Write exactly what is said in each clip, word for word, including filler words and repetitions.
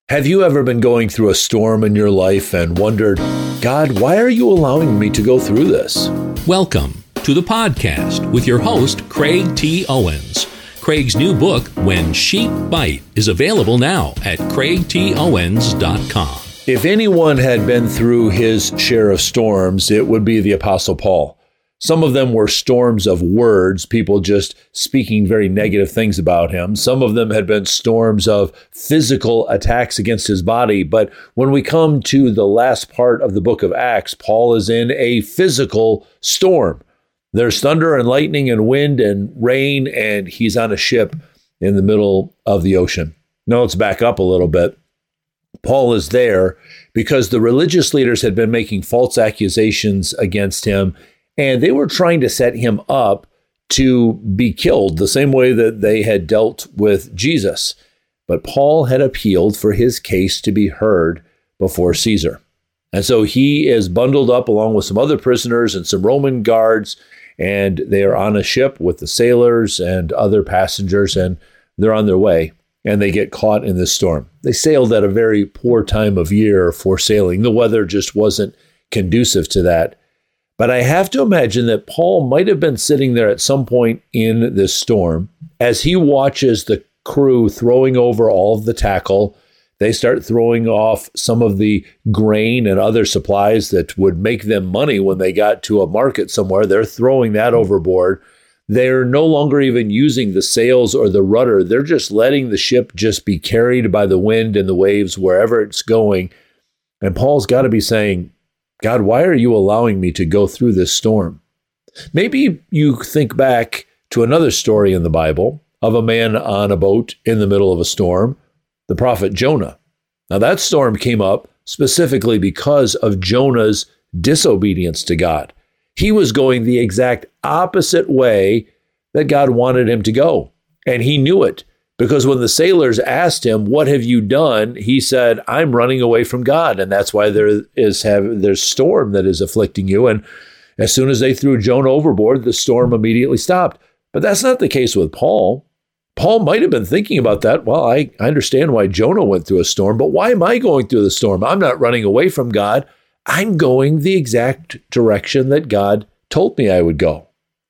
Have you ever been going through a storm in your life and wondered, God, why are you allowing me to go through this? Welcome to the podcast with your host, Craig T. Owens. Craig's new book, When Sheep Bite, is available now at craig t owens dot com. If anyone had been through his share of storms, it would be the Apostle Paul. Some of them were storms of words, people just speaking very negative things about him. Some of them had been storms of physical attacks against his body. But when we come to the last part of the book of Acts, Paul is in a physical storm. There's thunder and lightning and wind and rain, and he's on a ship in the middle of the ocean. Now let's back up a little bit. Paul is there because the religious leaders had been making false accusations against him, and they were trying to set him up to be killed the same way that they had dealt with Jesus. But Paul had appealed for his case to be heard before Caesar. And so he is bundled up along with some other prisoners and some Roman guards, and they are on a ship with the sailors and other passengers, and they're on their way, and they get caught in this storm. They sailed at a very poor time of year for sailing. The weather just wasn't conducive to that. But I have to imagine that Paul might have been sitting there at some point in this storm as he watches the crew throwing over all of the tackle. They start throwing off some of the grain and other supplies that would make them money when they got to a market somewhere. They're throwing that overboard. They're no longer even using the sails or the rudder. They're just letting the ship just be carried by the wind and the waves wherever it's going. And Paul's got to be saying, God, why are you allowing me to go through this storm? Maybe you think back to another story in the Bible of a man on a boat in the middle of a storm, the prophet Jonah. Now that storm came up specifically because of Jonah's disobedience to God. He was going the exact opposite way that God wanted him to go. And he knew it because when the sailors asked him, what have you done? He said, I'm running away from God. And that's why there is have there's storm that is afflicting you. And as soon as they threw Jonah overboard, the storm immediately stopped. But that's not the case with Paul. Paul might have been thinking about that. Well, I, I understand why Jonah went through a storm, but why am I going through the storm? I'm not running away from God. I'm going the exact direction that God told me I would go.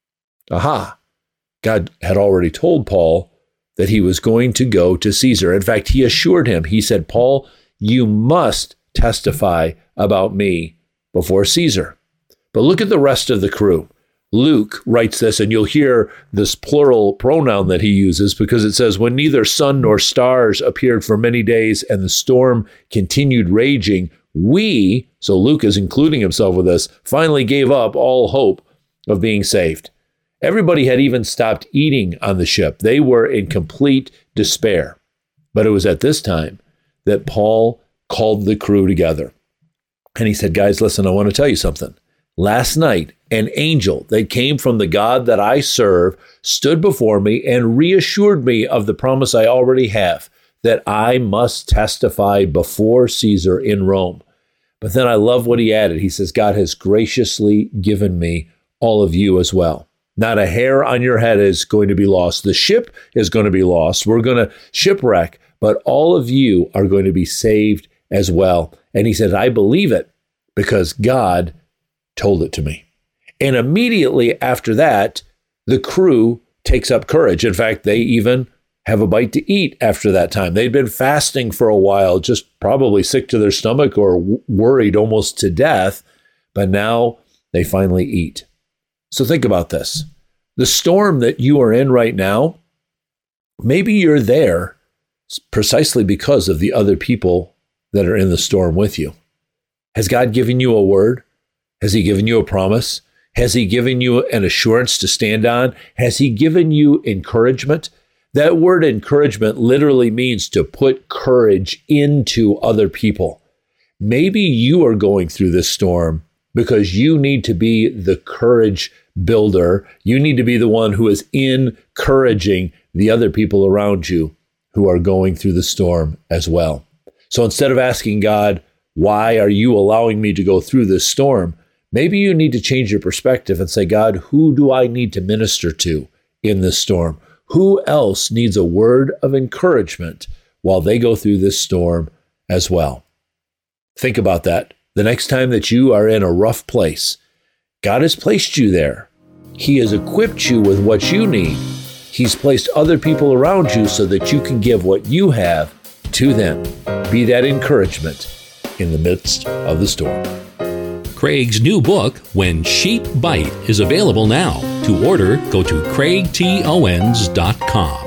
Aha. God had already told Paul that he was going to go to Caesar. In fact, he assured him, he said, Paul, you must testify about me before Caesar. But look at the rest of the crew. Luke writes this, and you'll hear this plural pronoun that he uses because it says, when neither sun nor stars appeared for many days and the storm continued raging, we, so Luke is including himself with this, finally gave up all hope of being saved. Everybody had even stopped eating on the ship. They were in complete despair. But it was at this time that Paul called the crew together. And he said, guys, listen, I want to tell you something. Last night, an angel that came from the God that I serve stood before me and reassured me of the promise I already have, that I must testify before Caesar in Rome. But then I love what he added. He says, God has graciously given me all of you as well. Not a hair on your head is going to be lost. The ship is going to be lost. We're going to shipwreck, but all of you are going to be saved as well. And he said, I believe it because God told it to me. And immediately after that, the crew takes up courage. In fact, they even have a bite to eat after that time. They'd been fasting for a while, just probably sick to their stomach or w- worried almost to death, but now they finally eat. So think about this. The storm that you are in right now, maybe you're there precisely because of the other people that are in the storm with you. Has God given you a word? Has he given you a promise? Has he given you an assurance to stand on? Has he given you encouragement? That word encouragement literally means to put courage into other people. Maybe you are going through this storm because you need to be the courage builder. You need to be the one who is encouraging the other people around you who are going through the storm as well. So instead of asking God, why are you allowing me to go through this storm? Maybe you need to change your perspective and say, God, who do I need to minister to in this storm? Who else needs a word of encouragement while they go through this storm as well. Think about that. The next time that you are in a rough place, God has placed you there. He has equipped you with what you need. He's placed other people around you so that you can give what you have to them. Be that encouragement in the midst of the storm. Craig's new book, When Sheep Bite, is available now. To order, go to craig t owens dot com.